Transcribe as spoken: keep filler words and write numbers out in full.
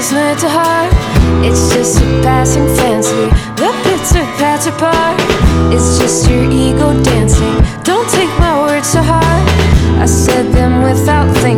is meant to heart. It's just a passing fancy. The bitter pats apart. It's just your ego dancing. Don't take my words to heart. I said them without thinking.